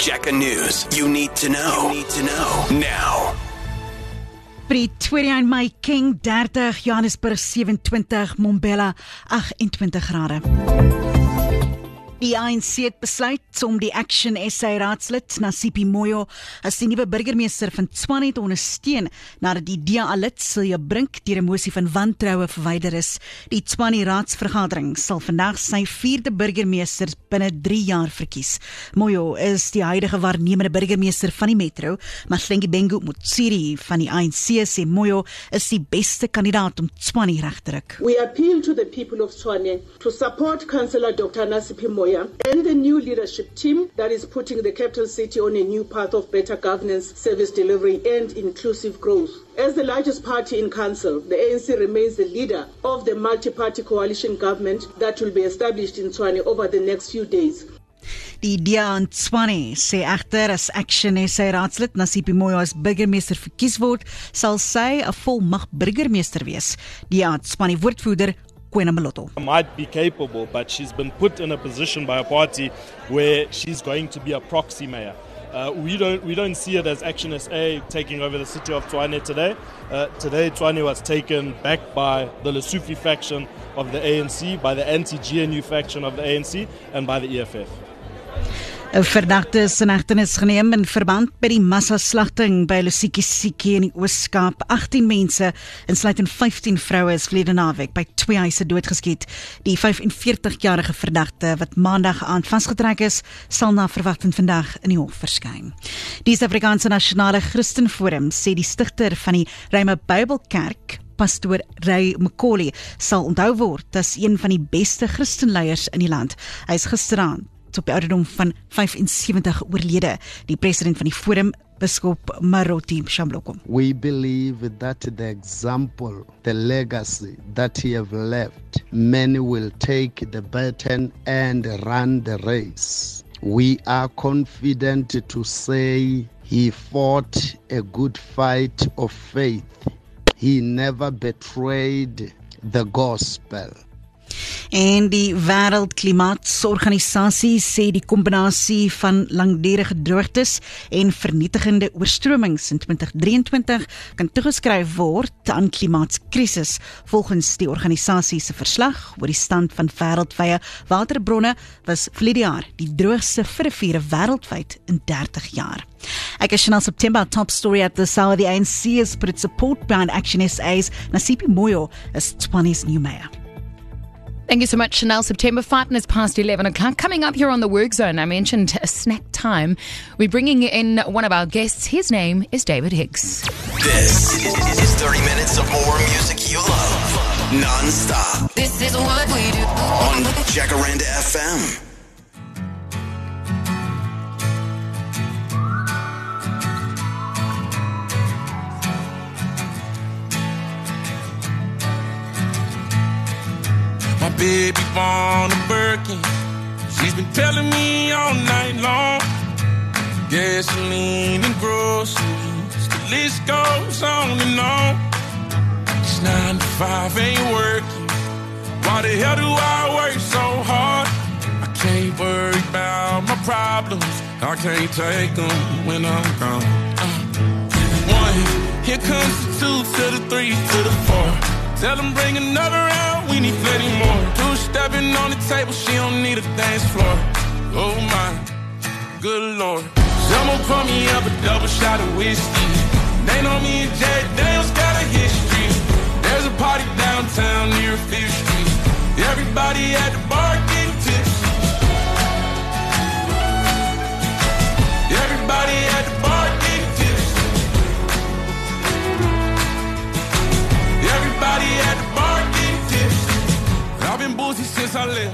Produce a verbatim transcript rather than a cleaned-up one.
Jacka News. You need to know. You need to know now. Pretoria en Mahikeng dertig, Johannesburg sewenentwintig, Mbombela agt-en-twintig grade. Die A N C het besluit om die Action S A raadslid Nasipi Moyo as die nuwe burgemeester van Tshwane te ondersteun nadat die D A lid Silje Brink deur 'n mosie van wantroue verwyder is. Die Tshwane raadsvergadering sal vandag sy vierde burgemeester binne drie jaar verkies. Moyo is die huidige waarnemende burgemeester van die metro, maar Hlengibengu Mutsiri van die A N C sê Moyo is die beste kandidaat om Tshwane reg te ruk. We appeal to the people of Tshwane to support Councillor Doctor Nasipi Moyo and the new leadership team that is putting the capital city on a new path of better governance, service delivery and inclusive growth. As the largest party in council, the A N C remains the leader of the multi-party coalition government that will be established in Tshwane over the next few days. Die D A in Tshwane sê egter as Action S A raadslid Nasipi Moyo as burgemeester verkies word, sal sy 'n volmag burgemeester wees. D A Tshwane woordvoerder might be capable, but she's been put in a position by a party where she's going to be a proxy mayor. Uh, we don't we don't see it as Action S A taking over the city of Tshwane today. Uh, today, Tshwane was taken back by the Lesotho faction of the A N C, by the anti-G N U faction of the A N C, and by the E F F. 'n Verdagte is in hegtenis geneem in verband met die massaslagting by Lusikisiki in die Oos-Kaap. agttien mense, insluitend vyftien vroue, is verlede naweek by twee huise doodgeskiet. Die vyfenveertigjarige verdagte wat maandag aand vasgetrek is, sal na verwagting vandag in die hof verskyn. Die Suid-Afrikaanse Nasionale Christenforum sê die stigter van die Rhema Bybelkerk, Pastoor Ray Macaulay, sal onthou word as een van die beste Christenleiers in die land. Hy is gisteraand op die ouderdom van vyfensewentig oorlede. Die president van die forum, Biskop Marothi Shambloko. We believe that the example, the legacy that he have left, many will take the baton and run the race. We are confident to say he fought a good fight of faith. He never betrayed the gospel. En die Wêreldklimaatsorganisasie sê die kombinasie van langdurige droogtes en vernietigende oorstromings in twintig drieëntwintig kan toegeskryf word aan klimaatskrisis. Volgens die organisasie se verslag oor die stand van wêreldwye waterbronne was verlede jaar die droogste vir riviere wêreldwyd in dertig jaar. Ek is Chanel September, top story at the South. The A N C has put its support behind Action S A's Nasipi Moyo as Tshwane's new mayor. Thank you so much, Chanel. September, five minutes past eleven o'clock. Coming up here on the Work Zone, I mentioned a snack time. We're bringing in one of our guests. His name is David Hicks. This is thirty minutes of more music you love, non-stop. This is what we do on Jacaranda F M. My baby born a Birkin. She's been telling me all night long. Gasoline and groceries, the list goes on and on. It's nine to five, ain't working. Why the hell do I work so hard? I can't worry about my problems. I can't take them when I'm gone. Uh, one, here comes the two to the three to the four. Tell them bring another round, we need plenty more. Two stepping on the table, she don't need a dance floor. Oh my, good lord. Someone pour me up a double shot of whiskey. They know me and Jack Daniels got a history. There's a party downtown near Fifth Street. Everybody at the bar getting tipsy. Everybody at the bar getting tipsy. Everybody at the bar getting tipsy. I've been boozy since I left.